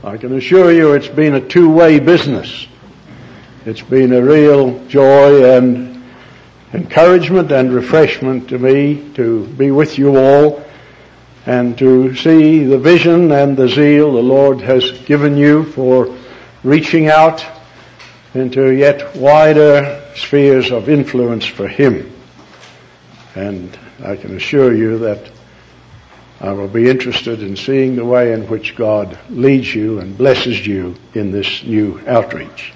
I can assure you it's been a two-way business. It's been a real joy and encouragement and refreshment to me to be with you all and to see the vision and the zeal the Lord has given you for reaching out into yet wider spheres of influence for Him. And I can assure you that I will be interested in seeing the way in which God leads you and blesses you in this new outreach.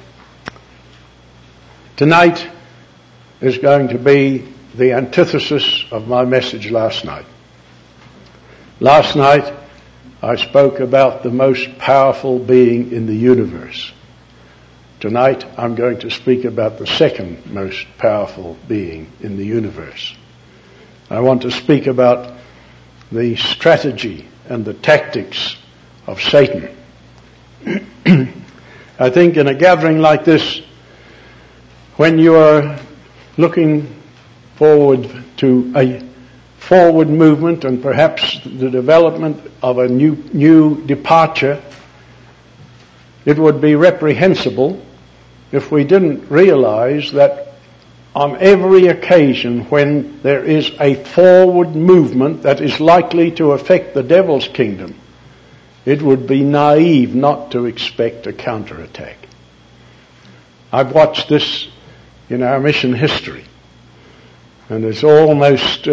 Tonight is going to be the antithesis of my message last night. Last night I spoke about the most powerful being in the universe. Tonight I'm going to speak about the second most powerful being in the universe. I want to speak about the strategy and the tactics of Satan. I think in a gathering like this, when you are looking forward to a forward movement and perhaps the development of a new departure, it would be reprehensible if we didn't realize that on every occasion when there is a forward movement that is likely to affect the devil's kingdom, it would be naive not to expect a counterattack. I've watched this in our mission history, and it's almost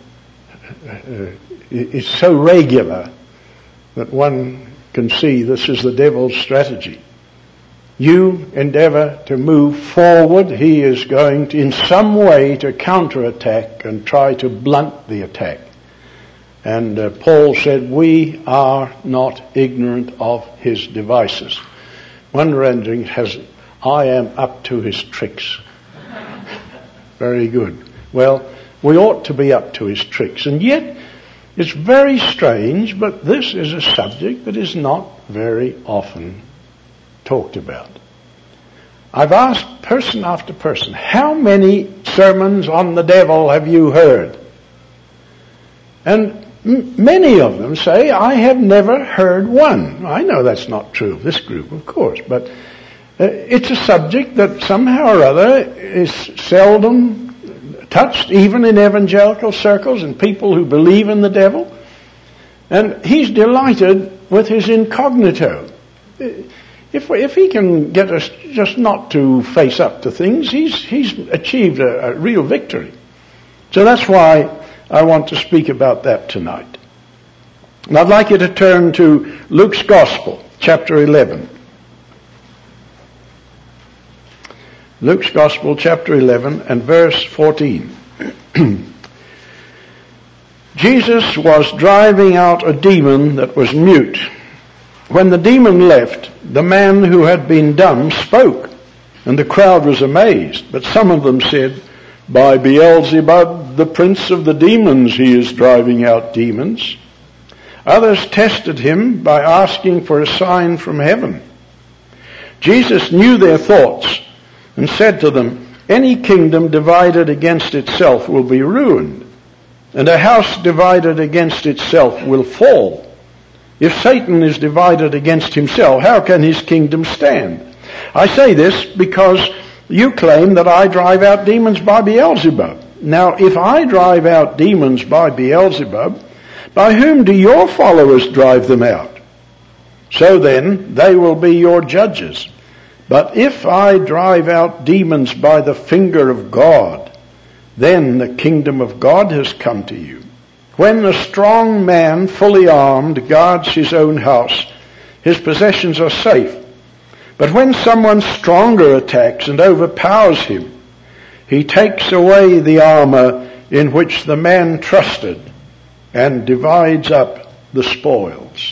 it's so regular that one can see this is the devil's strategy. You endeavor to move forward, he is going to, in some way, to counterattack and try to blunt the attack. And Paul said, we are not ignorant of his devices. One rendering has, I am up to his tricks. Very good. Well, we ought to be up to his tricks. And yet, it's very strange, but this is a subject that is not very often talked about. I've asked person after person, how many sermons on the devil have you heard? And many of them say, I have never heard one. I know that's not true of this group, of course, but it's a subject that somehow or other is seldom touched, even in evangelical circles and people who believe in the devil. And he's delighted with his incognito. If he can get us just not to face up to things, he's achieved a real victory. So that's why I want to speak about that tonight. And I'd like you to turn to Luke's Gospel, chapter 11. Luke's Gospel, chapter 11, and verse 14. Jesus was driving out a demon that was mute. When the demon left, the man who had been dumb spoke, and the crowd was amazed. But some of them said, by Beelzebub, the prince of the demons, he is driving out demons. Others tested him by asking for a sign from heaven. Jesus knew their thoughts and said to them, any kingdom divided against itself will be ruined, and a house divided against itself will fall. If Satan is divided against himself, how can his kingdom stand? I say this because you claim that I drive out demons by Beelzebub. Now, if I drive out demons by Beelzebub, by whom do your followers drive them out? So then, they will be your judges. But if I drive out demons by the finger of God, then the kingdom of God has come to you. When a strong man, fully armed, guards his own house, his possessions are safe. But when someone stronger attacks and overpowers him, he takes away the armor in which the man trusted and divides up the spoils.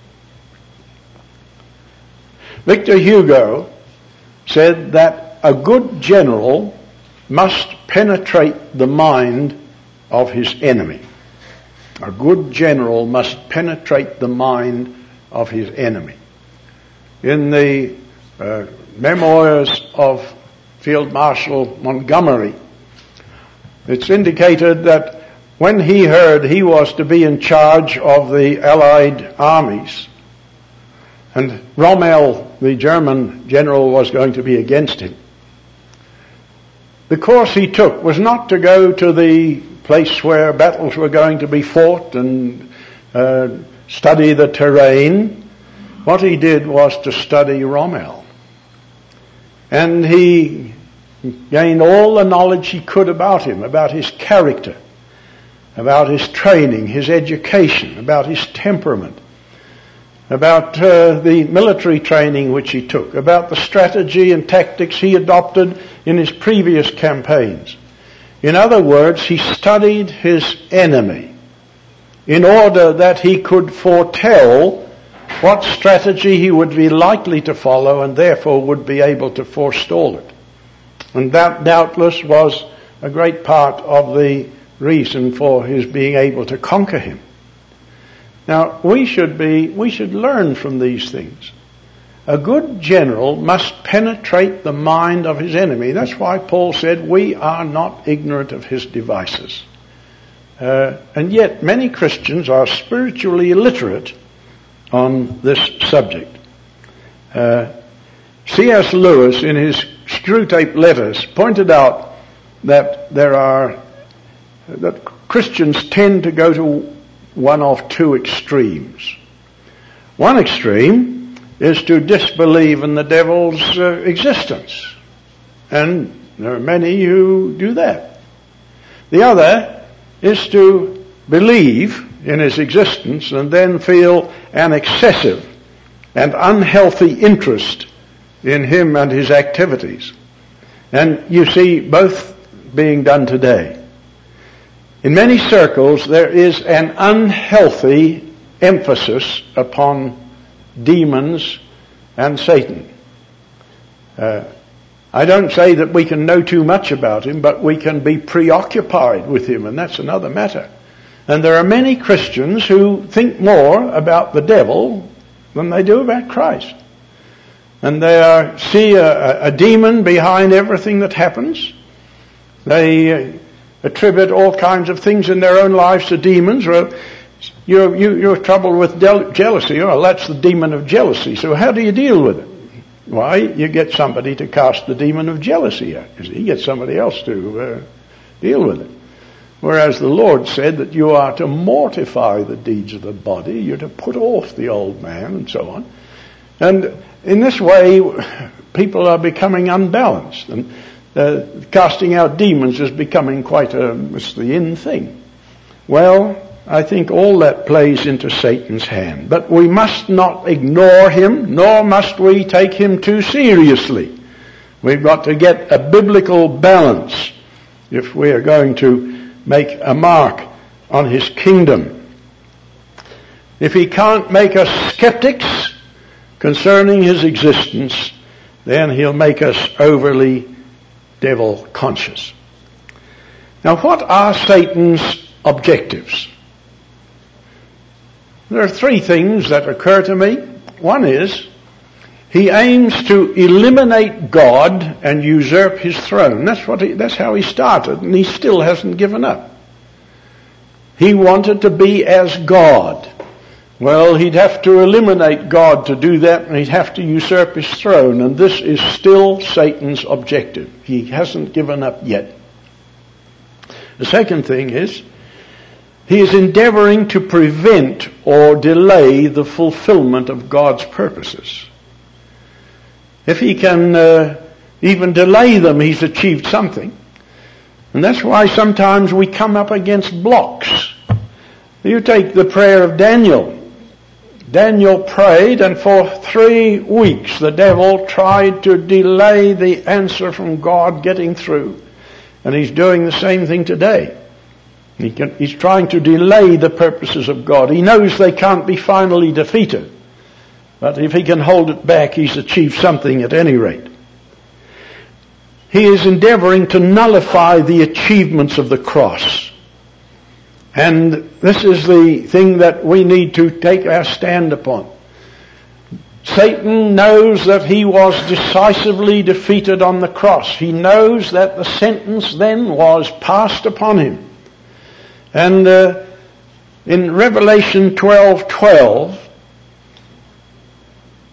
Victor Hugo said that a good general must penetrate the mind of his enemy. A good general must penetrate the mind of his enemy. In the memoirs of Field Marshal Montgomery, it's indicated that when he heard he was to be in charge of the Allied armies, And Rommel, the German general, was going to be against him. The course he took was not to go to the place where battles were going to be fought and study the terrain. What he did was to study Rommel. And he gained all the knowledge he could about him, about his character, about his training, his education, about his temperament, about the military training which he took, about the strategy and tactics he adopted in his previous campaigns. In other words, he studied his enemy in order that he could foretell what strategy he would be likely to follow and therefore would be able to forestall it. And that doubtless was a great part of the reason for his being able to conquer him. Now, we should learn from these things. A good general must penetrate the mind of his enemy. That's why Paul said, we are not ignorant of his devices. And yet many Christians are spiritually illiterate on this subject. C.S. Lewis, in his Screwtape Letters, pointed out that that Christians tend to go to one of two extremes. One extreme is to disbelieve in the devil's existence. And there are many who do that. The other is to believe in his existence and then feel an excessive and unhealthy interest in him and his activities. And you see both being done today. In many circles there is an unhealthy emphasis upon demons and Satan. I don't say that we can know too much about him, but we can be preoccupied with him, and that's another matter. And there are many Christians who think more about the devil than they do about Christ. And they see a demon behind everything that happens. They attribute all kinds of things in their own lives to demons. Well, you're troubled with jealousy. Well, that's the demon of jealousy. So how do you deal with it? Why, you get somebody to cast the demon of jealousy out. You get somebody else to deal with it. Whereas the Lord said that you are to mortify the deeds of the body, you're to put off the old man, and so on. And in this way, people are becoming unbalanced, and casting out demons is becoming it's the in thing. Well, I think all that plays into Satan's hand. But we must not ignore him, nor must we take him too seriously. We've got to get a biblical balance if we are going to make a mark on his kingdom. If he can't make us skeptics concerning his existence, then he'll make us overly devil conscious. Now, what are Satan's objectives? There are three things that occur to me. One is, he aims to eliminate God and usurp his throne. That's how he started, and he still hasn't given up. He wanted to be as God. Well, he'd have to eliminate God to do that, and he'd have to usurp his throne, and this is still Satan's objective. He hasn't given up yet. The second thing is, he is endeavoring to prevent or delay the fulfillment of God's purposes. If he can even delay them, he's achieved something. And that's why sometimes we come up against blocks. You take the prayer of Daniel. Daniel prayed, and for 3 weeks the devil tried to delay the answer from God getting through. And he's doing the same thing today. He's trying to delay the purposes of God. He knows they can't be finally defeated. But if he can hold it back, he's achieved something at any rate. He is endeavoring to nullify the achievements of the cross. And this is the thing that we need to take our stand upon. Satan knows that he was decisively defeated on the cross. He knows that the sentence then was passed upon him. And in Revelation 12:12,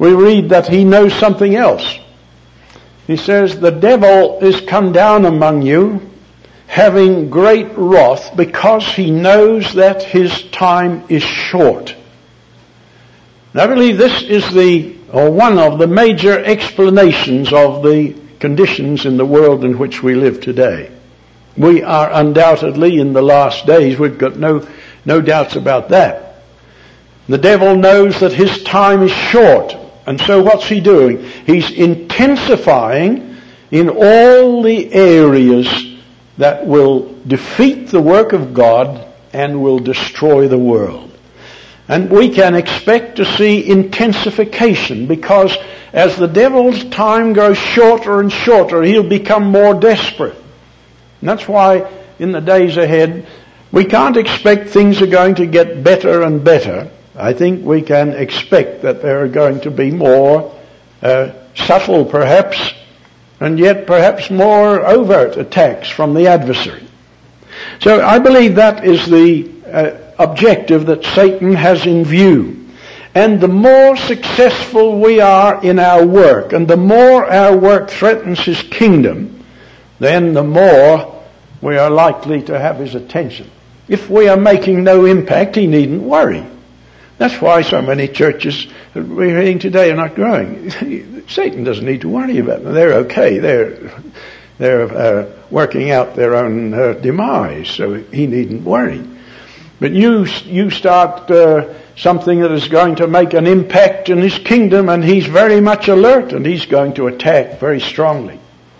we read that he knows something else. He says, the devil is come down among you, having great wrath, because he knows that his time is short. And I believe this is one of the major explanations of the conditions in the world in which we live today. We are undoubtedly in the last days. We've got no doubts about that. The devil knows that his time is short. And so what's he doing? He's intensifying in all the areas that will defeat the work of God and will destroy the world. And we can expect to see intensification, because as the devil's time grows shorter and shorter, he'll become more desperate. And that's why in the days ahead, we can't expect things are going to get better and better. I think we can expect that there are going to be more subtle perhaps, and yet perhaps more overt attacks from the adversary. So I believe that is the objective that Satan has in view. And the more successful we are in our work, and the more our work threatens his kingdom, then the more we are likely to have his attention. If we are making no impact, he needn't worry. That's why so many churches that we're hearing today are not growing. Satan doesn't need to worry about them. They're okay. They're working out their own demise, so he needn't worry. But you start something that is going to make an impact in his kingdom, and he's very much alert, and he's going to attack very strongly.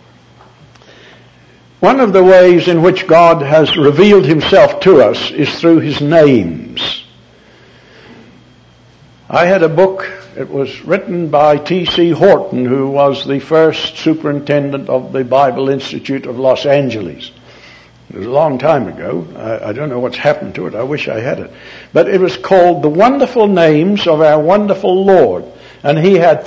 One of the ways in which God has revealed himself to us is through his names. I had a book, it was written by T.C. Horton, who was the first superintendent of the Bible Institute of Los Angeles. It was a long time ago. I don't know what's happened to it. I wish I had it. But it was called The Wonderful Names of Our Wonderful Lord. And he had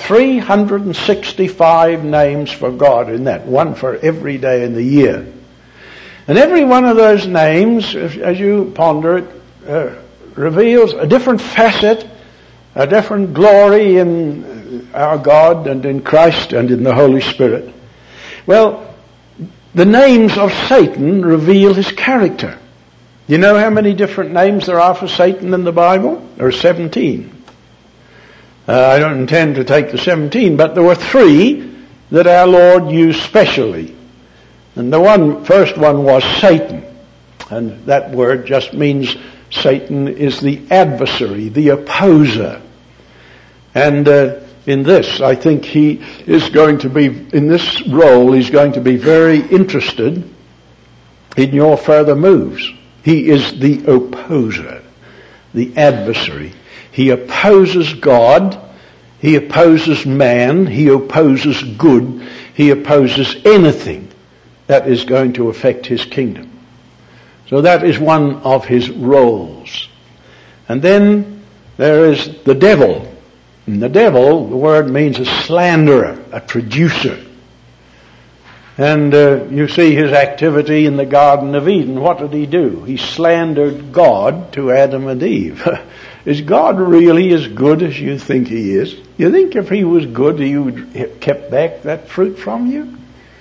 365 names for God in that, one for every day in the year. And every one of those names, as you ponder it, reveals a different facet, a different glory in our God and in Christ and in the Holy Spirit. Well, the names of Satan reveal his character. You know how many different names there are for Satan in the Bible? There are 17. I don't intend to take the 17, but there were 3 that our Lord used specially. And the first one was Satan. And that word just means Satan is the adversary, the opposer. And in this, I think he is going to be, in this role, he's going to be very interested in your further moves. He is the opposer, the adversary. He opposes God. He opposes man. He opposes good. He opposes anything that is going to affect his kingdom. So that is one of his roles. And then there is the devil. And the devil, the word means a slanderer, a traducer. And you see his activity in the Garden of Eden. What did he do? He slandered God to Adam and Eve. Is God really as good as you think he is? You think if he was good, he would have kept back that fruit from you?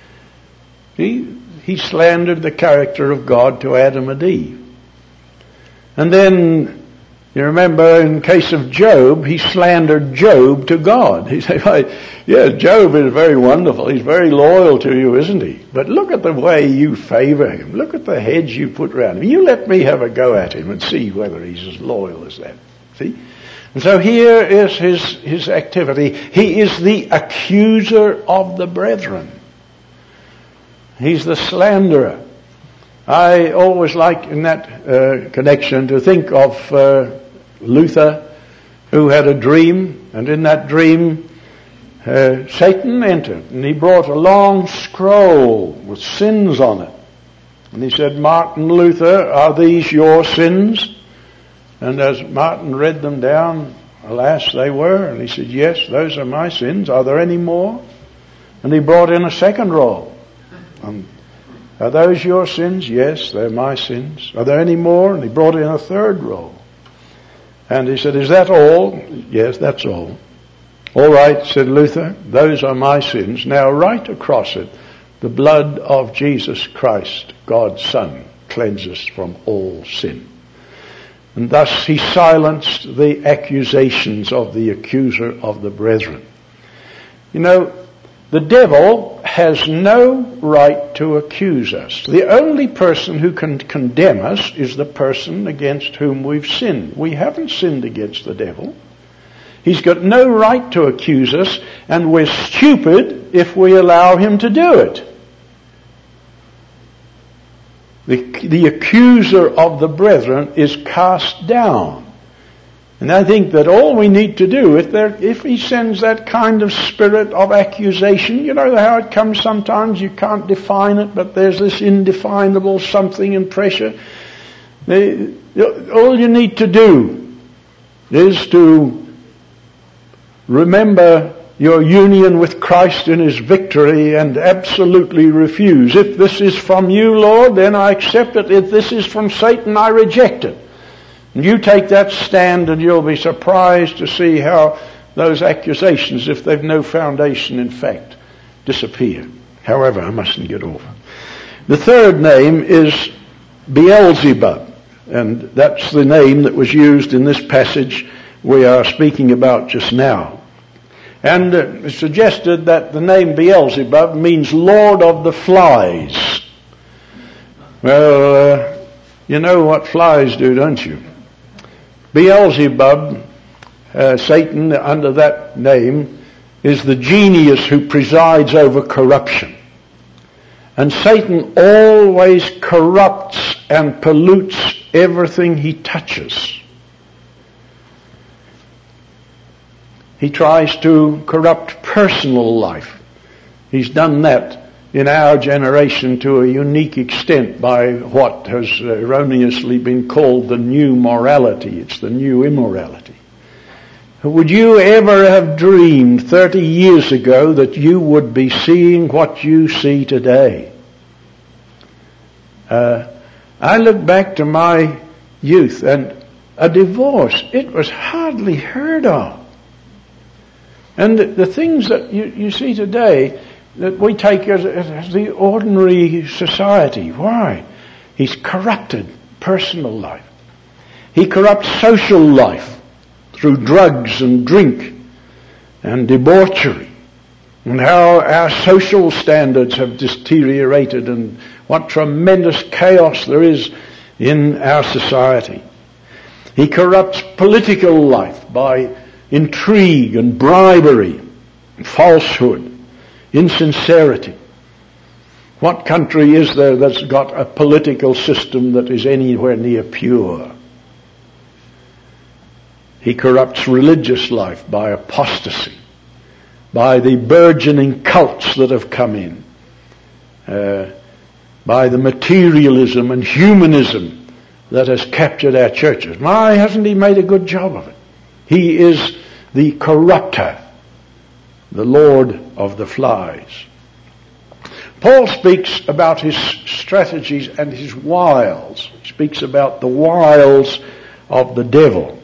He slandered the character of God to Adam and Eve. And then, you remember in case of Job, he slandered Job to God. He said, yeah, Job is very wonderful. He's very loyal to you, isn't he? But look at the way you favor him. Look at the hedge you put around him. You let me have a go at him and see whether he's as loyal as that. See? And so here is his activity. He is the accuser of the brethren. He's the slanderer. I always like in that connection to think of Luther, who had a dream, and in that dream Satan entered, and he brought a long scroll with sins on it. And he said, Martin Luther, are these your sins? And as Martin read them down, alas, they were. And he said, yes, those are my sins. Are there any more? And he brought in a second roll. Are those your sins? Yes, they're my sins. Are there any more? And he brought in a third roll. And he said, is that all? Yes, that's all. All right, said Luther, those are my sins. Now write across it, the blood of Jesus Christ, God's Son, cleanses from all sin. And thus he silenced the accusations of the accuser of the brethren. You know, the devil has no right to accuse us. The only person who can condemn us is the person against whom we've sinned. We haven't sinned against the devil. He's got no right to accuse us, and we're stupid if we allow him to do it. The accuser of the brethren is cast down. And I think that all we need to do, if he sends that kind of spirit of accusation, you know how it comes sometimes, you can't define it, but there's this indefinable something in pressure. All you need to do is to remember your union with Christ in his victory and absolutely refuse. If this is from you, Lord, then I accept it. If this is from Satan, I reject it. And you take that stand and you'll be surprised to see how those accusations, if they've no foundation in fact, disappear. However, I mustn't get off. The third name is Beelzebub, and that's the name that was used in this passage we are speaking about just now. And it suggested that the name Beelzebub means Lord of the Flies. Well, you know what flies do, don't you? Beelzebub, Satan under that name, is the genius who presides over corruption. And Satan always corrupts and pollutes everything he touches. He tries to corrupt personal life. He's done that in our generation to a unique extent by what has erroneously been called the new morality. It's the new immorality. Would you ever have dreamed 30 years ago that you would be seeing what you see today? I look back to my youth, and a divorce, it was hardly heard of. And the things that you see today that we take as the ordinary society. Why? He's corrupted personal life. He corrupts social life through drugs and drink and debauchery. And how our social standards have deteriorated and what tremendous chaos there is in our society. He corrupts political life by intrigue and bribery, falsehood, insincerity. What country is there that's got a political system that is anywhere near pure? He corrupts religious life by apostasy, by the burgeoning cults that have come in, by the materialism and humanism that has captured our churches. Why hasn't he made a good job of it? He is the corrupter, the Lord of the Flies. Paul speaks about his strategies and his wiles. He speaks about the wiles of the devil.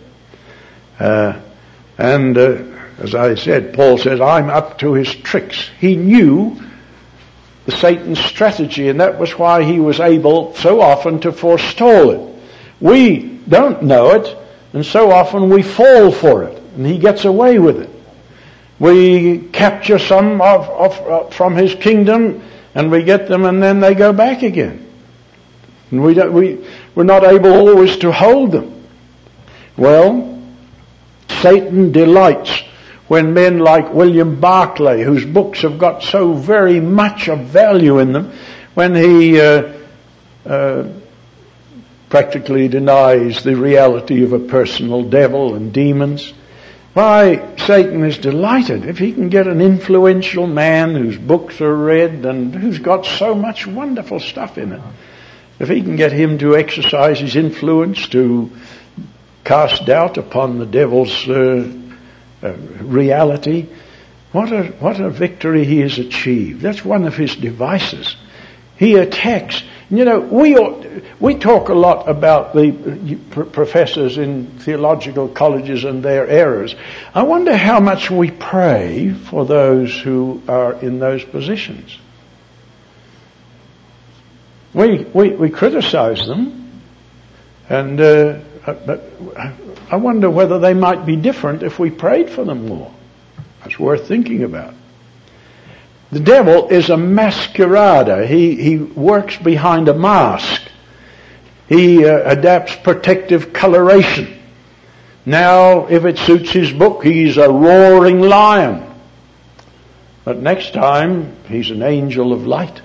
As I said, Paul says, I'm up to his tricks. He knew the Satan's strategy, and that was why he was able so often to forestall it. We don't know it, and so often we fall for it, and he gets away with it. We capture some from his kingdom, and we get them, and then they go back again. And we're not able always to hold them. Well, Satan delights when men like William Barclay, whose books have got so very much of value in them, when he practically denies the reality of a personal devil and demons. Why, Satan is delighted if he can get an influential man whose books are read and who's got so much wonderful stuff in it. If he can get him to exercise his influence to cast doubt upon the devil's reality, what a victory he has achieved. That's one of his devices. He attacks. You know, we talk a lot about the professors in theological colleges and their errors. I wonder how much we pray for those who are in those positions. We criticize them, and but I wonder whether they might be different if we prayed for them more. That's worth thinking about. The devil is a masquerader. He works behind a mask. He adapts protective coloration. Now, if it suits his book, he's a roaring lion. But next time, he's an angel of light.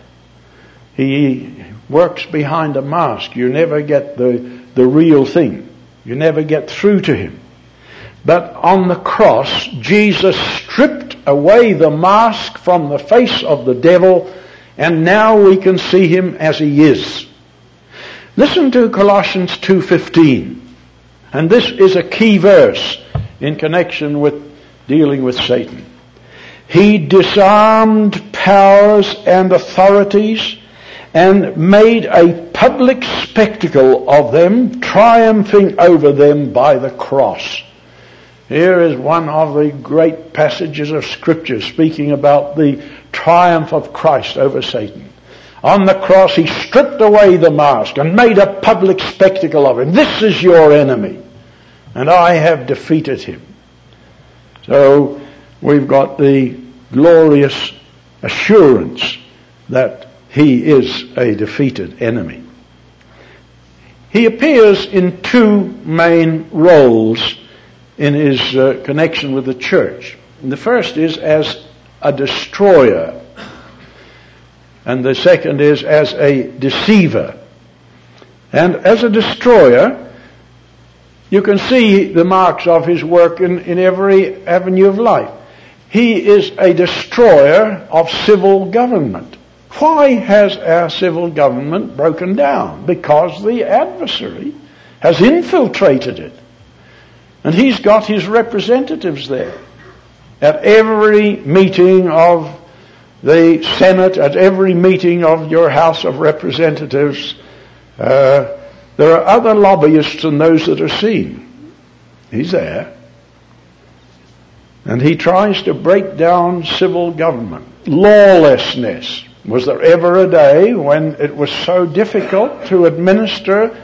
He works behind a mask. You never get the real thing. You never get through to him. But on the cross, Jesus stripped away the mask from the face of the devil, and now we can see him as he is. Listen to Colossians 2:15. And this is a key verse in connection with dealing with Satan. He disarmed powers and authorities and made a public spectacle of them, triumphing over them by the cross. Here is one of the great passages of Scripture speaking about the triumph of Christ over Satan. On the cross, he stripped away the mask and made a public spectacle of him. This is your enemy, and I have defeated him. So we've got the glorious assurance that he is a defeated enemy. He appears in two main roles in his connection with the church. And the first is as a destroyer, and the second is as a deceiver. And as a destroyer, you can see the marks of his work in every avenue of life. He is a destroyer of civil government. Why has our civil government broken down? Because the adversary has infiltrated it. And he's got his representatives there. At every meeting of the Senate, at every meeting of your House of Representatives, there are other lobbyists than those that are seen. He's there. And he tries to break down civil government. Lawlessness. Was there ever a day when it was so difficult to administer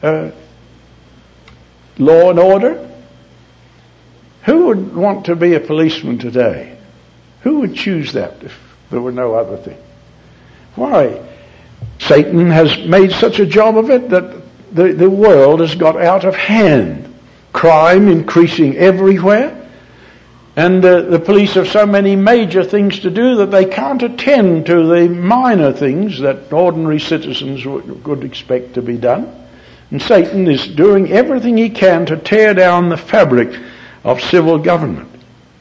law and order? Who would want to be a policeman today? Who would choose that if there were no other thing? Why? Satan has made such a job of it that the world has got out of hand. Crime increasing everywhere. And the police have so many major things to do that they can't attend to the minor things that ordinary citizens would expect to be done. And Satan is doing everything he can to tear down the fabric of civil government.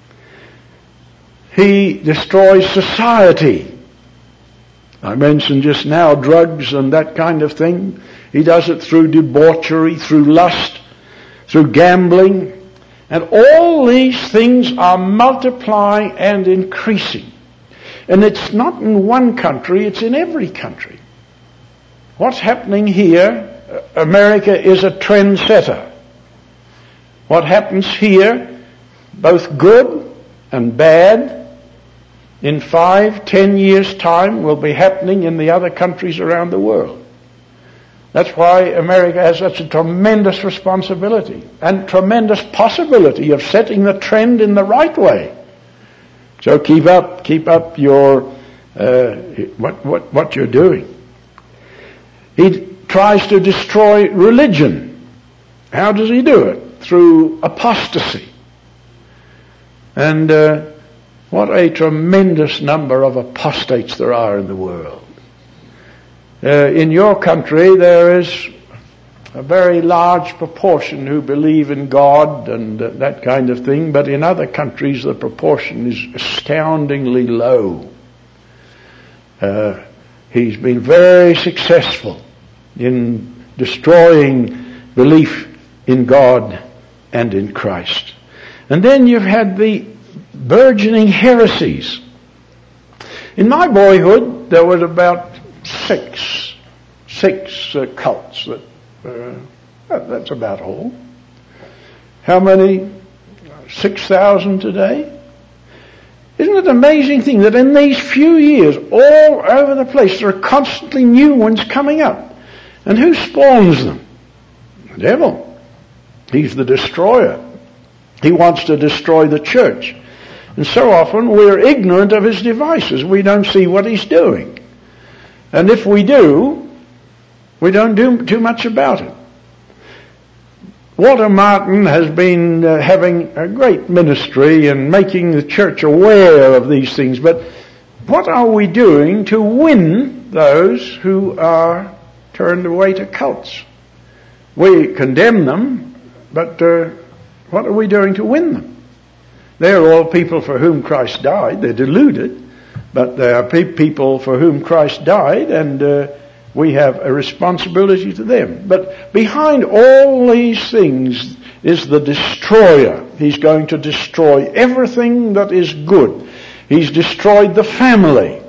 He destroys society. I mentioned just now drugs and that kind of thing. He does it through debauchery, through lust, through gambling. And all these things are multiplying and increasing. And it's not in one country, it's in every country. What's happening here, America is a trendsetter. What happens here, both good and bad, in 5-10 years' time will be happening in the other countries around the world. That's why America has such a tremendous responsibility and tremendous possibility of setting the trend in the right way. So keep up your what you're doing. He tries to destroy religion. How does he do it? Through apostasy. And what a tremendous number of apostates there are in the world. In your country, there is a very large proportion who believe in God and that kind of thing, but in other countries the proportion is astoundingly low. He's been very successful in destroying belief in God and in Christ. And then you've had the burgeoning heresies. In my boyhood, there was about 6 cults. That's about all. How many? 6,000 today? Isn't it an amazing thing that in these few years, all over the place, there are constantly new ones coming up? And who spawns them? The devil. He's the destroyer. He wants to destroy the church. And so often we're ignorant of his devices. We don't see what he's doing. And if we do, we don't do too much about it. Walter Martin has been having a great ministry and making the church aware of these things. But what are we doing to win those who are turned away to cults? We condemn them, but what are we doing to win them? They're all people for whom Christ died. They're deluded, but they are people for whom Christ died, and we have a responsibility to them. But behind all these things is the destroyer. He's going to destroy everything that is good. He's destroyed the family.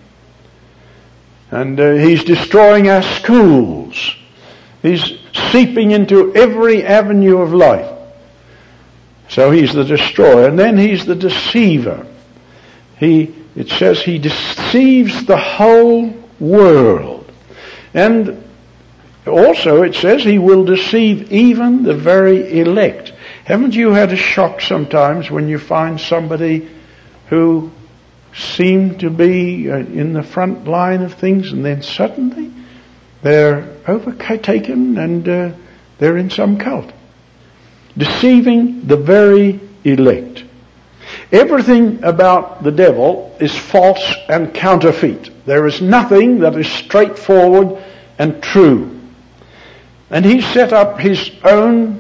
And he's destroying our schools. He's seeping into every avenue of life. So he's the destroyer. And then he's the deceiver. It says he deceives the whole world. And also it says he will deceive even the very elect. Haven't you had a shock sometimes when you find somebody who seemed to be in the front line of things, and then suddenly they're overtaken and they're in some cult? Deceiving the very elect. Everything about the devil is false and counterfeit. There is nothing that is straightforward and true. And he set up his own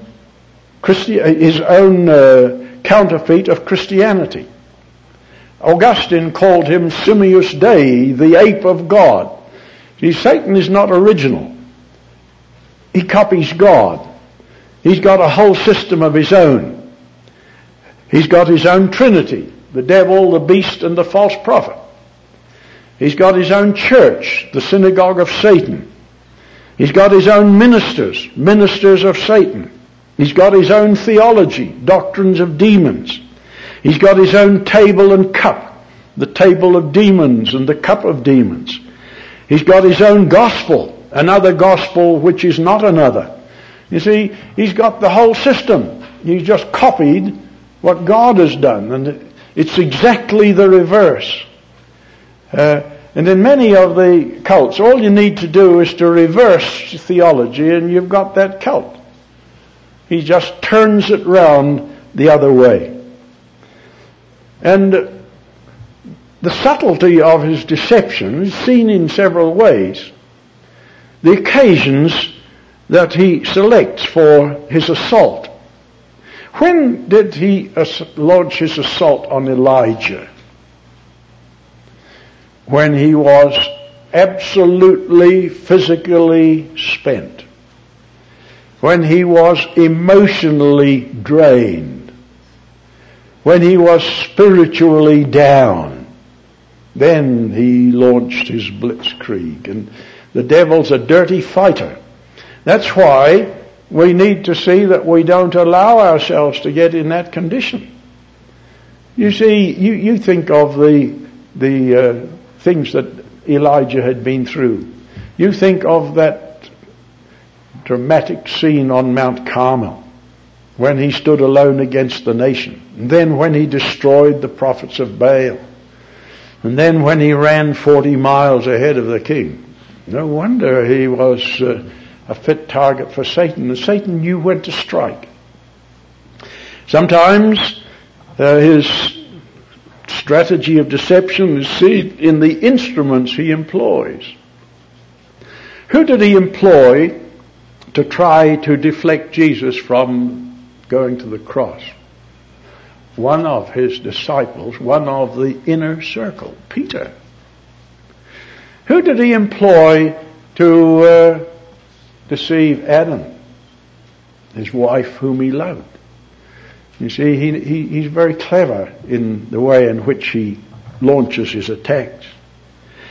counterfeit of Christianity. Augustine called him Simius Dei, the ape of God. See, Satan is not original. He copies God. He's got a whole system of his own. He's got his own trinity, the devil, the beast, and the false prophet. He's got his own church, the synagogue of Satan. He's got his own ministers of Satan. He's got his own theology, doctrines of demons. He's got his own table and cup, the table of demons and the cup of demons. He's got his own gospel, another gospel which is not another. You see, he's got the whole system. He's just copied what God has done, and it's exactly the reverse. And in many of the cults, all you need to do is to reverse theology, and you've got that cult. He just turns it round the other way. And the subtlety of his deception is seen in several ways. The occasions that he selects for his assault. When did he launch his assault on Elijah? When he was absolutely physically spent. When he was emotionally drained. When he was spiritually down. Then he launched his blitzkrieg. And the devil's a dirty fighter. That's why we need to see that we don't allow ourselves to get in that condition. You see, you think of the things that Elijah had been through. You think of that dramatic scene on Mount Carmel when he stood alone against the nation. And then when he destroyed the prophets of Baal. And then when he ran 40 miles ahead of the king. No wonder he was a fit target for Satan, and Satan knew when to strike. Sometimes his strategy of deception is seen in the instruments he employs. Who did he employ to try to deflect Jesus from going to the cross? One of his disciples, one of the inner circle, Peter. Who did he employ to deceive Adam, his wife whom he loved? You see, he's very clever in the way in which he launches his attacks.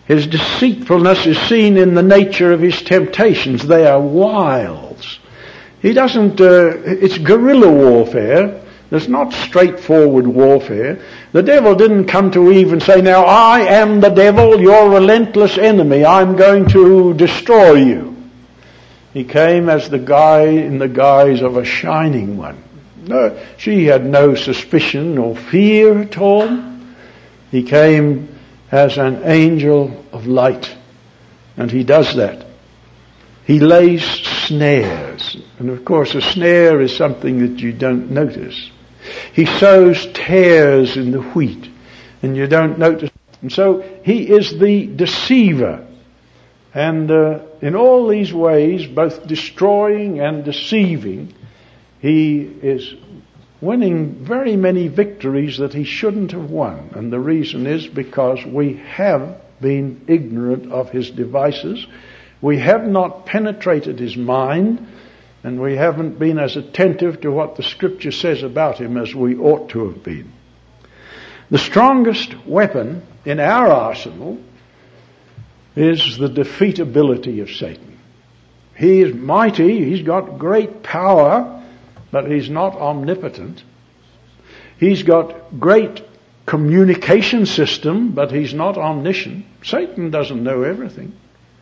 His deceitfulness is seen in the nature of his temptations. They are wiles. He doesn't, it's guerrilla warfare. It's not straightforward warfare. The devil didn't come to Eve and say, now I am the devil, your relentless enemy. I'm going to destroy you. He came as the guy in the guise of a shining one. No, she had no suspicion or fear at all. He came as an angel of light. And he does that. He lays snares. And of course a snare is something that you don't notice. He sows tares in the wheat, and you don't notice. And so he is the deceiver. And in all these ways, both destroying and deceiving, he is winning very many victories that he shouldn't have won. And the reason is because we have been ignorant of his devices. We have not penetrated his mind. And we haven't been as attentive to what the Scripture says about him as we ought to have been. The strongest weapon in our arsenal is the defeatability of Satan. He is mighty, he's got great power, but he's not omnipotent. He's got great communication system, but he's not omniscient. Satan doesn't know everything.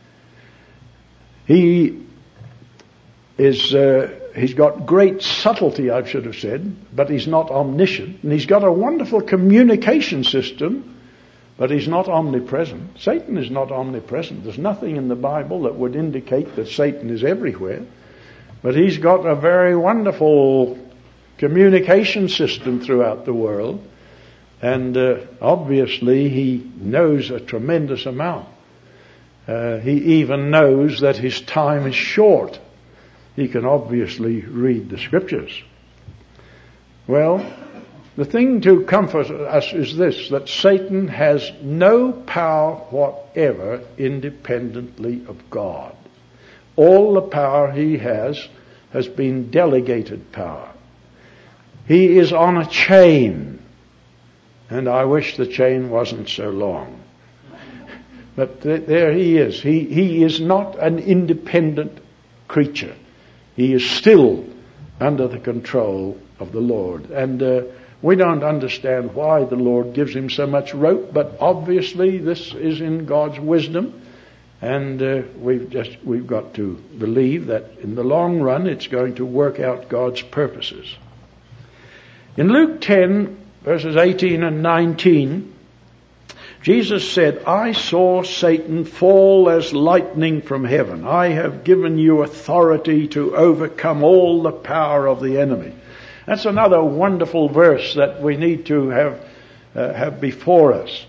He's got great subtlety, I should have said, but he's not omniscient. And he's got a wonderful communication system, but he's not omnipresent. Satan is not omnipresent. There's nothing in the Bible that would indicate that Satan is everywhere. But he's got a very wonderful communication system throughout the world. And obviously he knows a tremendous amount. He even knows that his time is short. He can obviously read the Scriptures. Well, the thing to comfort us is this, that Satan has no power whatever independently of God. All the power he has been delegated power. He is on a chain, and I wish the chain wasn't so long. But there he is. He is not an independent creature. He is still under the control of the Lord. And we don't understand why the Lord gives him so much rope, but obviously this is in God's wisdom. And we've got to believe that in the long run it's going to work out God's purposes. In Luke 10, verses 18 and 19, Jesus said, I saw Satan fall as lightning from heaven. I have given you authority to overcome all the power of the enemy. That's another wonderful verse that we need to have before us.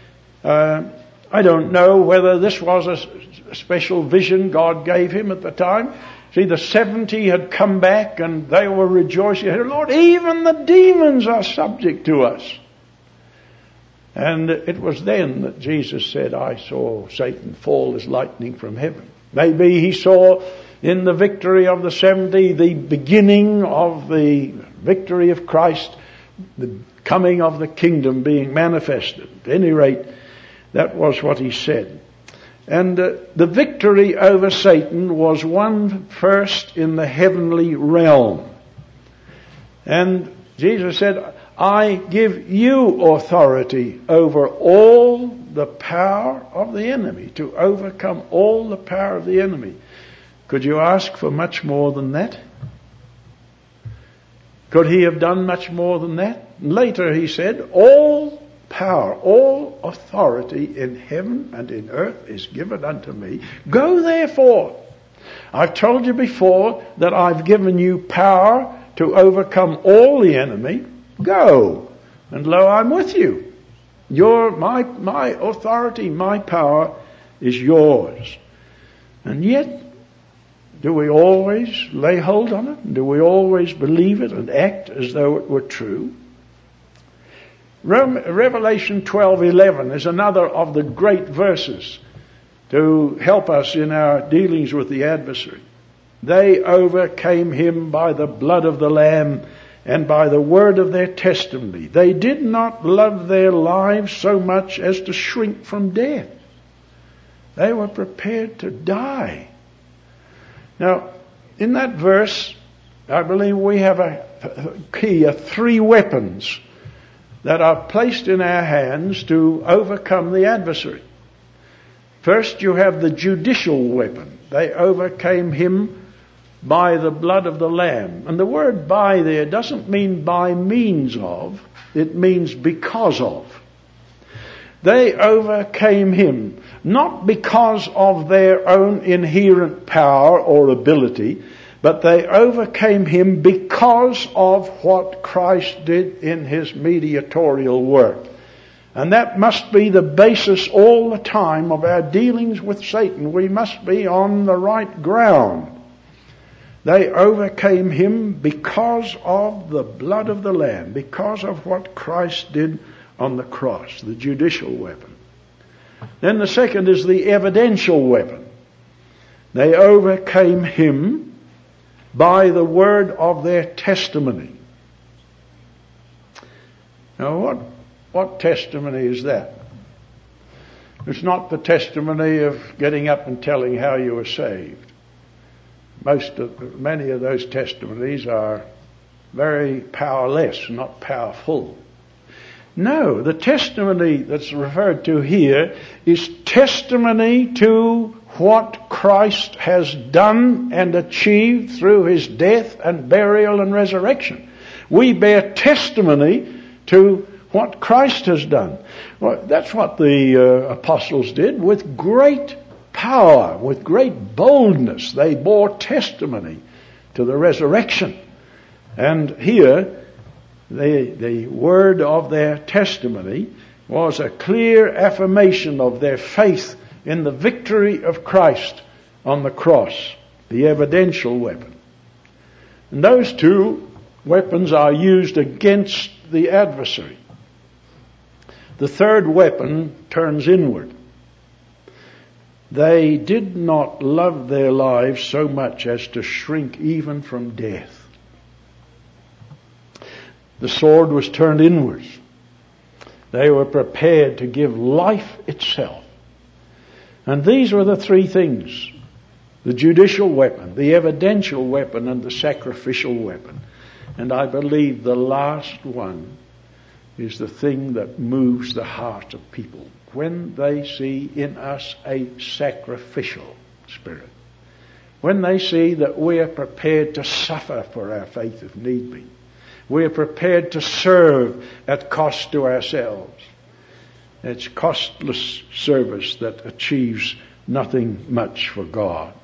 I don't know whether this was a special vision God gave him at the time. See, the 70 had come back and they were rejoicing. Lord, even the demons are subject to us. And it was then that Jesus said, I saw Satan fall as lightning from heaven. Maybe he saw in the victory of the 70 the beginning of the victory of Christ, the coming of the kingdom being manifested. At any rate, that was what he said. And the victory over Satan was won first in the heavenly realm. And Jesus said, I give you authority over all the power of the enemy, to overcome all the power of the enemy. Could you ask for much more than that? Could he have done much more than that? And later he said, all power, all authority in heaven and in earth is given unto me. Go therefore. I've told you before that I've given you power to overcome all the enemy. Go, and lo, I'm with you. My authority, my power is yours. And yet, do we always lay hold on it? Do we always believe it and act as though it were true? Revelation 12:11 is another of the great verses to help us in our dealings with the adversary. They overcame him by the blood of the Lamb and by the word of their testimony. They did not love their lives so much as to shrink from death. They were prepared to die. Now, in that verse, I believe we have a key of 3 weapons that are placed in our hands to overcome the adversary. First, you have the judicial weapon. They overcame him by the blood of the Lamb. And the word by there doesn't mean by means of, it means because of. They overcame him, not because of their own inherent power or ability, but they overcame him because of what Christ did in his mediatorial work. And that must be the basis all the time of our dealings with Satan. We must be on the right ground. They overcame him because of the blood of the Lamb, because of what Christ did on the cross, the judicial weapon. Then the second is the evidential weapon. They overcame him by the word of their testimony. Now what testimony is that? It's not the testimony of getting up and telling how you were saved. Many of those testimonies are very powerless, not powerful. No, the testimony that's referred to here is testimony to what Christ has done and achieved through his death and burial and resurrection. We bear testimony to what Christ has done. Well, that's what the apostles did with great power, with great boldness. They bore testimony to the resurrection. And here, the word of their testimony was a clear affirmation of their faith in the victory of Christ on the cross, the evidential weapon. And those 2 weapons are used against the adversary. The third weapon turns inward. They did not love their lives so much as to shrink even from death. The sword was turned inwards. They were prepared to give life itself. And these were the 3 things: the judicial weapon, the evidential weapon, and the sacrificial weapon. And I believe the last one is the thing that moves the heart of people when they see in us a sacrificial spirit. When they see that we are prepared to suffer for our faith if need be. We are prepared to serve at cost to ourselves. It's costless service that achieves nothing much for God.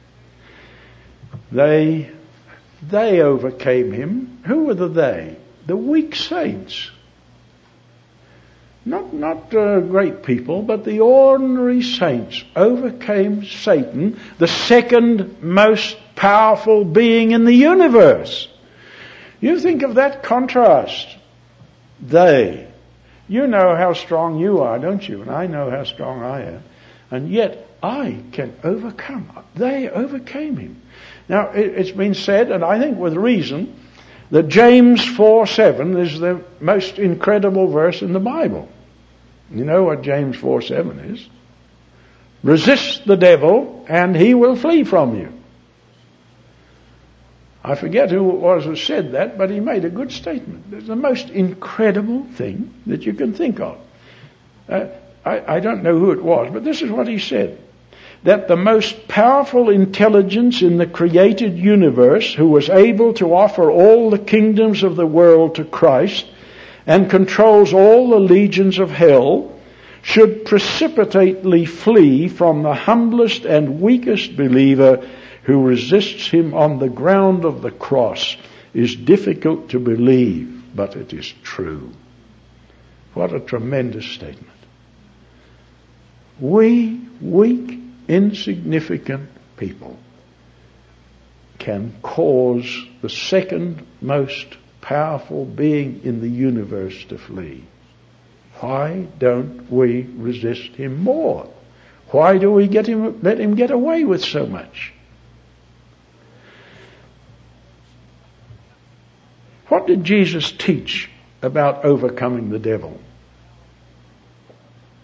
They overcame him. Who were the they? The weak saints. Not great people, but the ordinary saints overcame Satan, the second most powerful being in the universe. You think of that contrast. They. You know how strong you are, don't you? And I know how strong I am. And yet I can overcome. They overcame him. Now, it's been said, and I think with reason, that James 4:7 is the most incredible verse in the Bible. You know what James 4:7 is? Resist the devil and he will flee from you. I forget who it was who said that, but he made a good statement. It's the most incredible thing that you can think of. I don't know who it was, but this is what he said. That the most powerful intelligence in the created universe, who was able to offer all the kingdoms of the world to Christ and controls all the legions of hell, should precipitately flee from the humblest and weakest believer who resists him on the ground of the cross, is difficult to believe, but it is true. What a tremendous statement. We, weak, insignificant people, can cause the second most powerful being in the universe to flee. Why don't we resist him more? Why do we let him get away with so much? What did Jesus teach about overcoming the devil?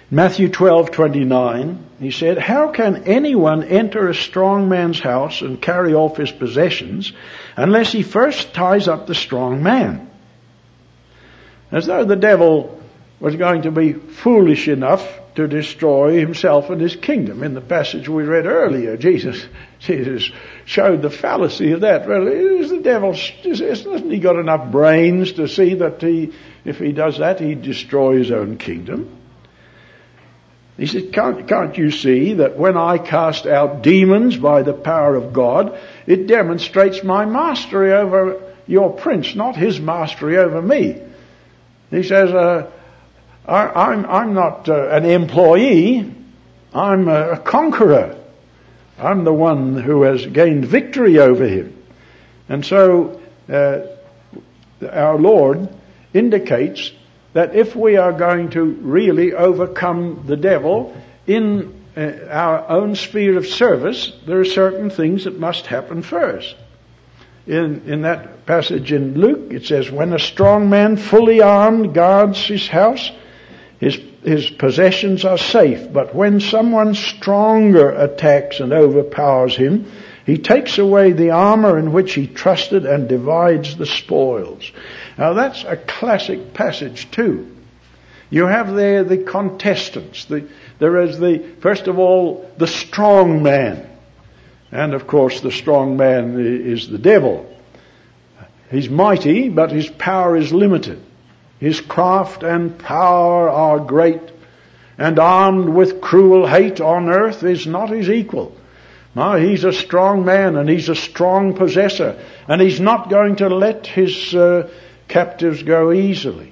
Matthew 12:29, he said, "How can anyone enter a strong man's house and carry off his possessions unless he first ties up the strong man?" As though the devil was going to be foolish enough to destroy himself and his kingdom. In the passage we read earlier, Jesus showed the fallacy of that. Well, is the devil, hasn't he got enough brains to see that if he does that, he'd destroy his own kingdom? He said, can't you see that when I cast out demons by the power of God, it demonstrates my mastery over your prince, not his mastery over me. He says, I'm not an employee, I'm a conqueror. I'm the one who has gained victory over him. And so our Lord indicates that if we are going to really overcome the devil in our own sphere of service, there are certain things that must happen first. In that passage in Luke, it says, "When a strong man fully armed guards his house, his possessions are safe. But when someone stronger attacks and overpowers him, he takes away the armor in which he trusted and divides the spoils." Now that's a classic passage too. You have there the contestants. There is first of all, the strong man. And of course the strong man is the devil. He's mighty, but his power is limited. His craft and power are great, and armed with cruel hate on earth is not his equal. No, he's a strong man, and he's a strong possessor, and he's not going to let his captives go easily.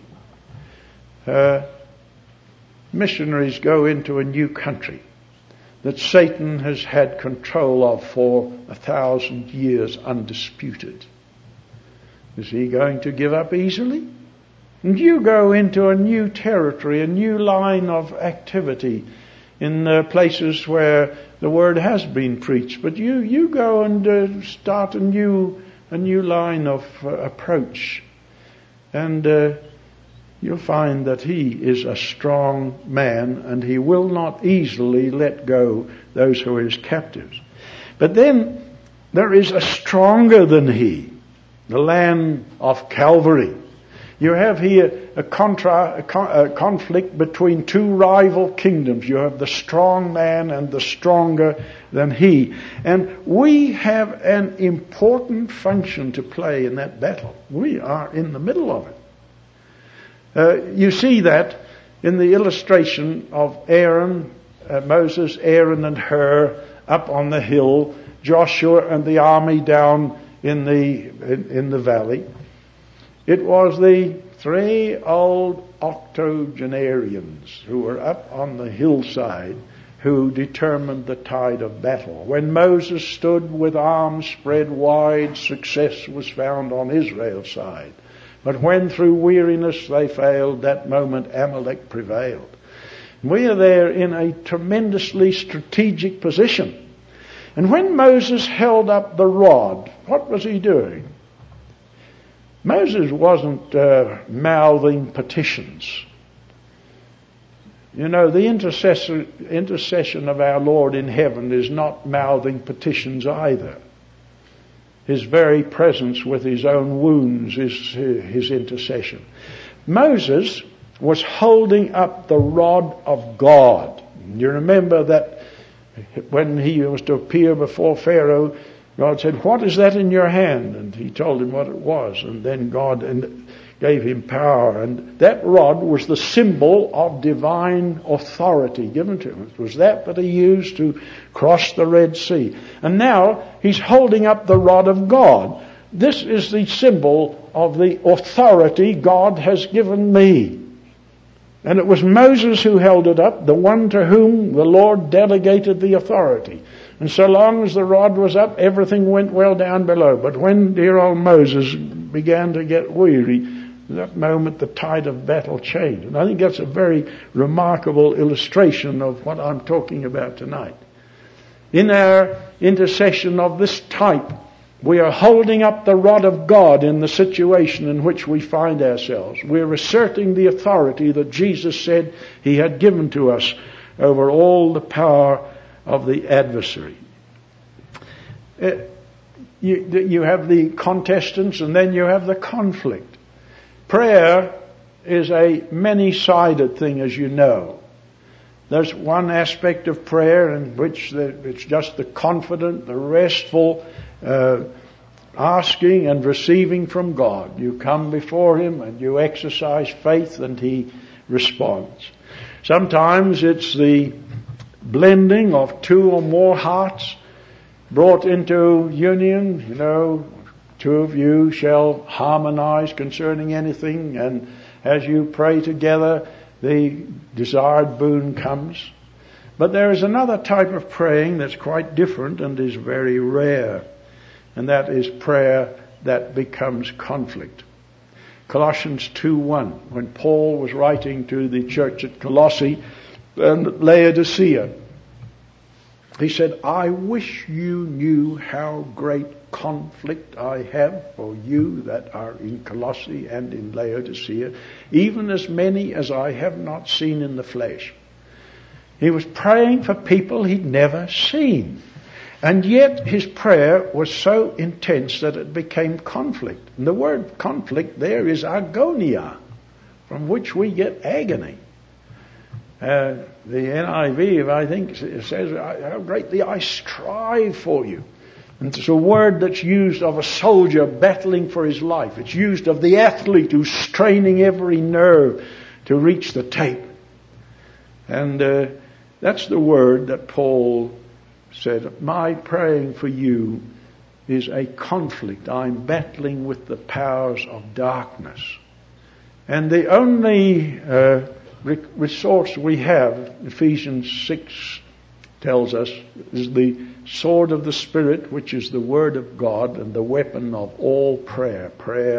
Missionaries go into a new country that Satan has had control of for 1,000 years undisputed. Is he going to give up easily? And you go into a new territory, a new line of activity in places where the word has been preached. But you go and start a new line of approach. And you'll find that he is a strong man, and he will not easily let go those who are his captives. But then there is a stronger than he, the Lamb of Calvary. You have here a conflict between two rival kingdoms. You have the strong man and the stronger than he. And we have an important function to play in that battle. We are in the middle of it. You see that in the illustration of Moses, Aaron and Hur up on the hill, Joshua and the army down in the valley. It was the three old octogenarians who were up on the hillside who determined the tide of battle. When Moses stood with arms spread wide, success was found on Israel's side. But when through weariness they failed, that moment Amalek prevailed. We are there in a tremendously strategic position. And when Moses held up the rod, what was he doing? Moses wasn't mouthing petitions. You know, the intercession of our Lord in heaven is not mouthing petitions either. His very presence with his own wounds is his intercession. Moses was holding up the rod of God. You remember that when he was to appear before Pharaoh, God said, "What is that in your hand?" And he told him what it was. And then God gave him power. And that rod was the symbol of divine authority given to him. It was that he used to cross the Red Sea. And now he's holding up the rod of God. This is the symbol of the authority God has given me. And it was Moses who held it up, the one to whom the Lord delegated the authority. And so long as the rod was up, everything went well down below. But when dear old Moses began to get weary, at that moment the tide of battle changed. And I think that's a very remarkable illustration of what I'm talking about tonight. In our intercession of this type, We are holding up the rod of God in the situation in which we find ourselves. We're asserting the authority that Jesus said He had given to us over all the power of the adversary. You have the contestants, and then you have the conflict. Prayer is a many-sided thing, as you know. There's one aspect of prayer in which it's just the confident, the restful asking and receiving from God. You come before Him and you exercise faith and He responds. Sometimes it's the blending of two or more hearts brought into union. You know, two of you shall harmonize concerning anything, and as you pray together, the desired boon comes. But there is another type of praying that's quite different and is very rare, and that is prayer that becomes conflict. Colossians 2:1, when Paul was writing to the church at Colossae and Laodicea, he said, I wish you knew how great conflict I have for you that are in Colossae and in Laodicea, even as many as I have not seen in the flesh. He was praying for people he'd never seen. And yet his prayer was so intense that it became conflict. And the word conflict there is agonia, from which we get agony. The NIV, I think, says, how greatly I strive for you. And it's a word that's used of a soldier battling for his life. It's used of the athlete who's straining every nerve to reach the tape. And that's the word that Paul said, my praying for you is a conflict. I'm battling with the powers of darkness. And the only resource we have, Ephesians 6 tells us, is the sword of the Spirit, which is the Word of God, and the weapon of all prayer.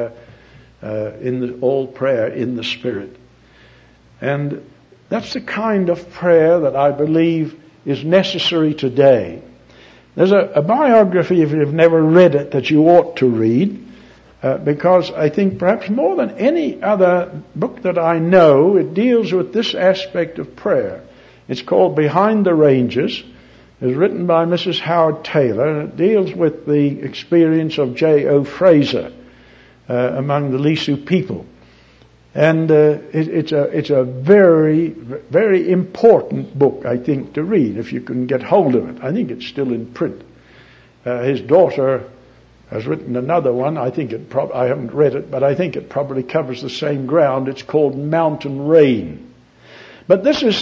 All prayer in the Spirit. And that's the kind of prayer that I believe is necessary today. There's a biography, if you've never read it, that you ought to read, because I think perhaps more than any other book that I know, it deals with this aspect of prayer. It's called Behind the Ranges. It's written by Mrs. Howard Taylor, and it deals with the experience of J.O. Fraser among the Lisu people. And it's a very, very important book, I think, to read if you can get hold of it. I think it's still in print. His daughter has written another one. I haven't read it, but I think it probably covers the same ground. It's called Mountain Rain. But this is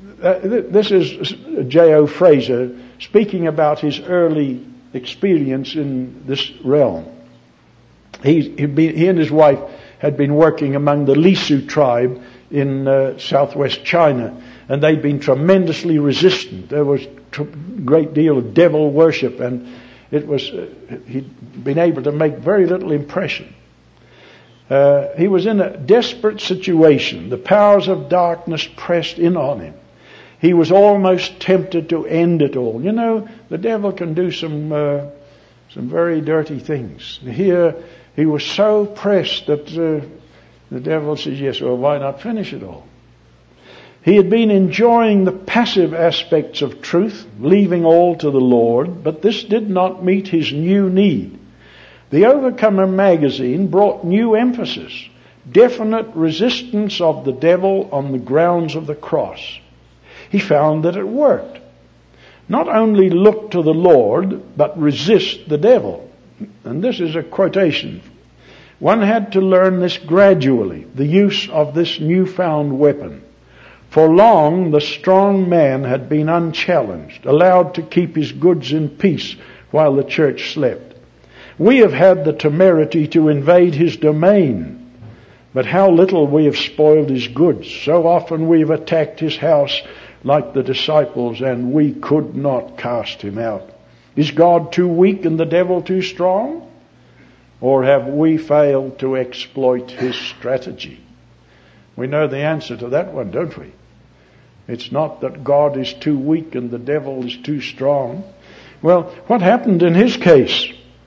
J.O. Fraser speaking about his early experience in this realm. He and his wife had been working among the Lisu tribe in southwest China, and they'd been tremendously resistant. There was a great deal of devil worship, and he'd been able to make very little impression. He was in a desperate situation. The powers of darkness pressed in on him. He was almost tempted to end it all. You know, the devil can do some very dirty things. Here, he was so pressed that the devil says, yes, well, why not finish it all? He had been enjoying the passive aspects of truth, leaving all to the Lord, but this did not meet his new need. The Overcomer magazine brought new emphasis, definite resistance of the devil on the grounds of the cross. He found that it worked. Not only look to the Lord, but resist the devil. And this is a quotation. One had to learn this gradually, the use of this newfound weapon. For long, the strong man had been unchallenged, allowed to keep his goods in peace while the church slept. We have had the temerity to invade his domain, but how little we have spoiled his goods. So often we have attacked his house like the disciples, and we could not cast him out. Is God too weak and the devil too strong? Or have we failed to exploit his strategy? We know the answer to that one, don't we? It's not that God is too weak and the devil is too strong. Well, what happened in his case?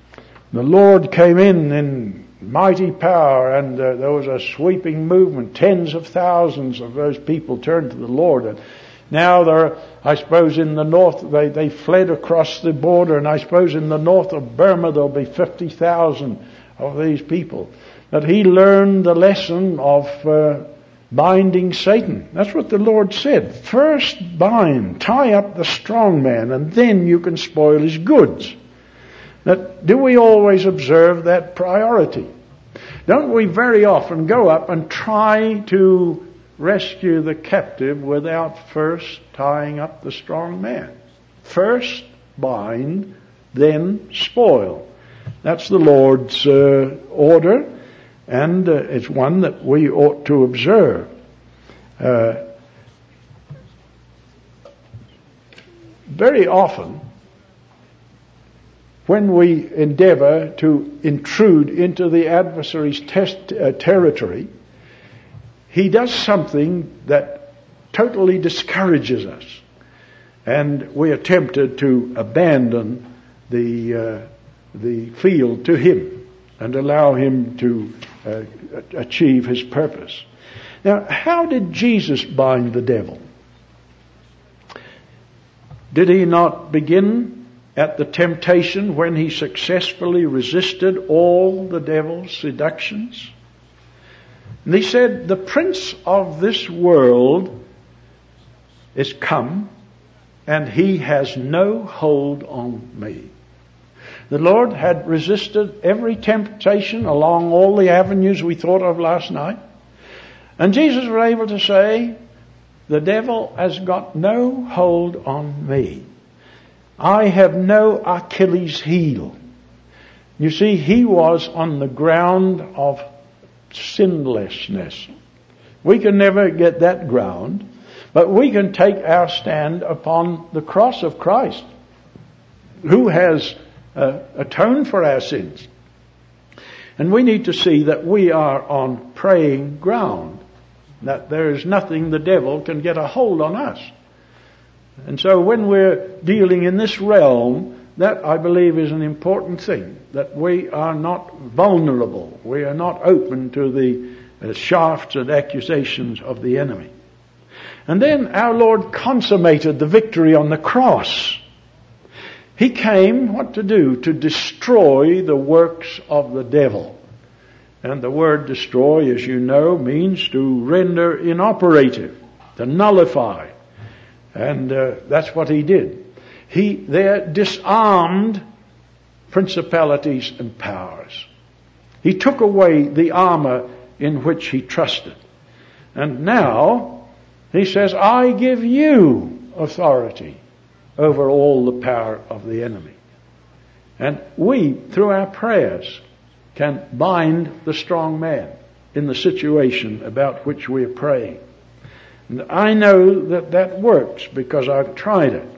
The Lord came in mighty power, and there was a sweeping movement. Tens of thousands of those people turned to the Lord. And now I suppose in the north, they fled across the border, and I suppose in the north of Burma there'll be 50,000 of these people. That he learned the lesson of binding Satan. That's what the Lord said. First bind, tie up the strong man, and then you can spoil his goods. Do we always observe that priority? Don't we very often go up and try to rescue the captive without first tying up the strong man? First bind, then spoil. That's the Lord's order, and it's one that we ought to observe. Very often, when we endeavor to intrude into the adversary's territory, he does something that totally discourages us, and we are tempted to abandon the field to him and allow him to achieve his purpose. Now, how did Jesus bind the devil? Did he not begin at the temptation when he successfully resisted all the devil's seductions? And he said, the prince of this world is come, and he has no hold on me. The Lord had resisted every temptation along all the avenues we thought of last night. And Jesus was able to say, the devil has got no hold on me. I have no Achilles heel. You see, he was on the ground of sinlessness. We can never get that ground, but we can take our stand upon the cross of Christ, who has atoned for our sins. And we need to see that we are on praying ground, that there is nothing the devil can get a hold on us. And so when we're dealing in this realm, that I believe is an important thing, that we are not vulnerable. We are not open to the shafts and accusations of the enemy. And then our Lord consummated the victory on the cross. He came, what to do? To destroy the works of the devil. And the word destroy, as you know, means to render inoperative, to nullify. And that's what he did. He there disarmed principalities and powers. He took away the armor in which he trusted. And now he says, I give you authority over all the power of the enemy. And we, through our prayers, can bind the strong man in the situation about which we are praying. And I know that works because I've tried it.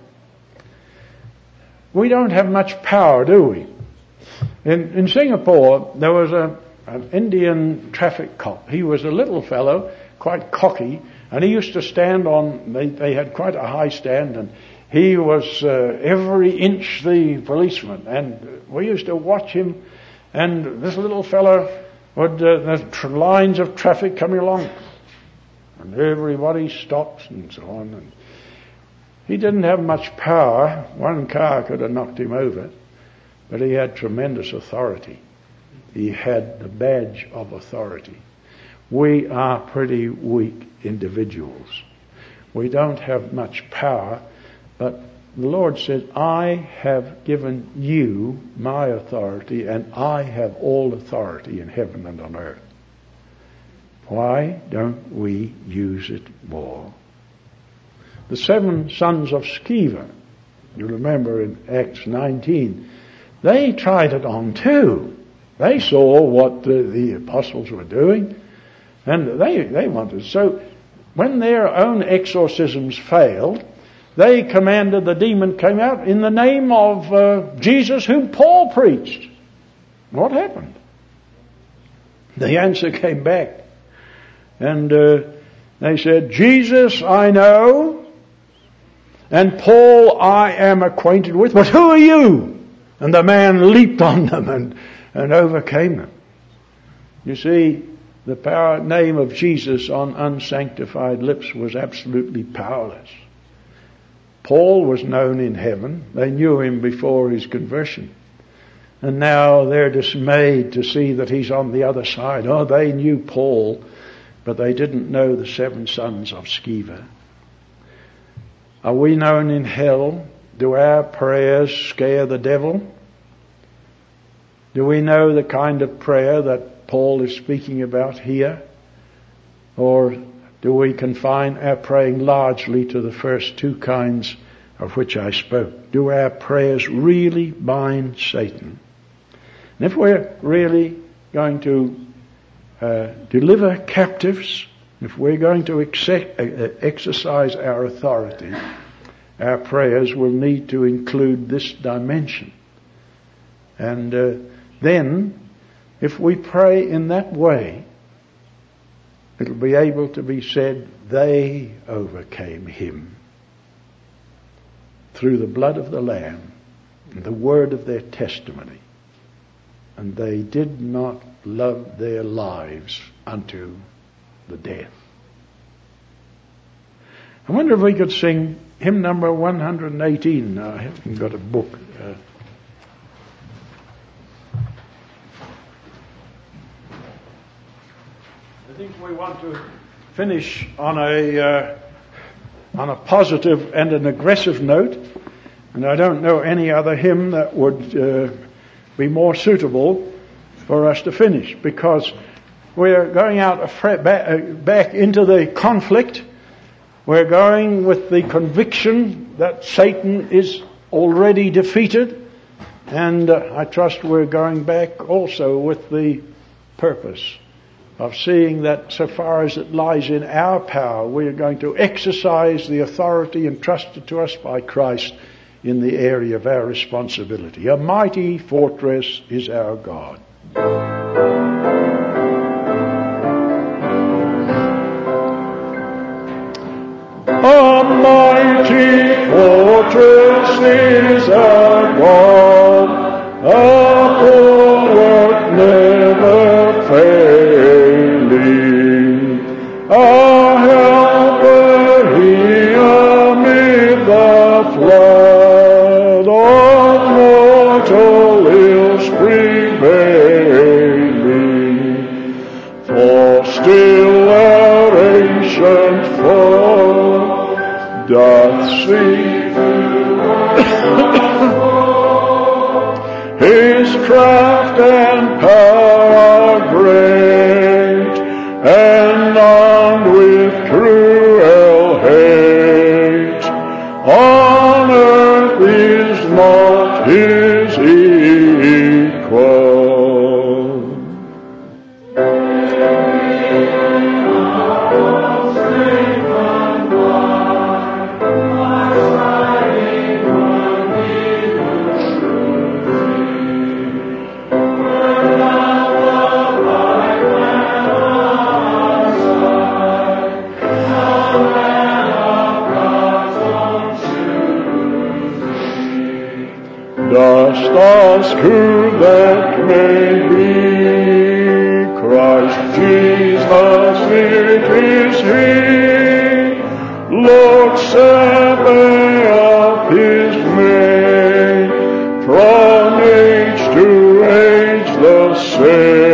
We don't have much power, do we? In Singapore, there was an Indian traffic cop. He was a little fellow, quite cocky, and he used to stand on, they had quite a high stand, and he was every inch the policeman. And we used to watch him, and this little fellow would, there's lines of traffic coming along, and everybody stops and so on. And he didn't have much power. One car could have knocked him over, but he had tremendous authority. He had the badge of authority. We are pretty weak individuals. We don't have much power, but the Lord says, I have given you my authority, and I have all authority in heaven and on earth. Why don't we use it more? The 7 sons of Sceva, you remember in Acts 19, they tried it on too. They saw what the apostles were doing, and they wanted. So when their own exorcisms failed, they commanded the demon came out in the name of Jesus whom Paul preached. What happened? The answer came back. And they said, Jesus I know, and Paul I am acquainted with, but who are you? And the man leaped on them and overcame them. You see, the name of Jesus on unsanctified lips was absolutely powerless. Paul was known in heaven. They knew him before his conversion. And now they're dismayed to see that he's on the other side. Oh, they knew Paul, but they didn't know the 7 sons of Sceva. Are we known in hell? Do our prayers scare the devil? Do we know the kind of prayer that Paul is speaking about here? Or do we confine our praying largely to the first 2 kinds of which I spoke? Do our prayers really bind Satan? And if we're really going to deliver captives, if we're going to exercise our authority, our prayers will need to include this dimension. And then, if we pray in that way, it'll be able to be said, they overcame him through the blood of the Lamb and the word of their testimony. And they did not love their lives unto the death. I wonder if we could sing hymn number 118. I haven't got a book. I think we want to finish on a positive and an aggressive note, and I don't know any other hymn that would be more suitable for us to finish, because we're going out back into the conflict. We're going with the conviction that Satan is already defeated, and I trust we're going back also with the purpose of seeing that so far as it lies in our power, we are going to exercise the authority entrusted to us by Christ in the area of our responsibility. A mighty fortress is our God. A mighty fortress is our God, a bulwark never failing, a helper he amid the flood of mortal ills prevailing. For still our ancient foe doth see his craft and power great, and armed with cruel hate, on earth is not his equal. Dost ask who that may be? Christ Jesus, it is He, Lord Sabaoth His name, from age to age the same.